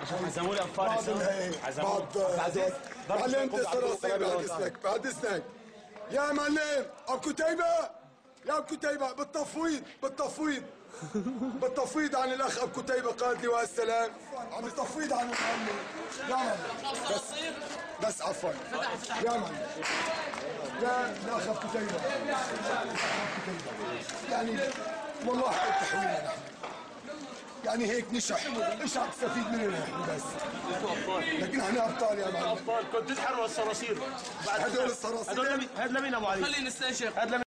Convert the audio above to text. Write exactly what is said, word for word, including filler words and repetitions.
عشان حزموا لي اطفال بعد الهيك بعد معلم الصراصير بعد اذنك بعد اذنك يا معلم ابو كتيبه يا ابو كتيبه بالتفويض بالتفويض بالتفويض عن الاخ ابو كتيبه قائد لواء السلام عم بالتفويض عن المعلم يا معلم بس بس عفوا يا معلم يا الاخ ابو كتيبه يعني والله حق تحويلنا نحن يعني هيك نشح ايش عم تستفيد مننا نحن بس لكن احنا ابطال يا معلم ابطال كنت تحروا الصراصير هدول الصراصير هدول لمين ابو علي؟ خلينا نستنشق.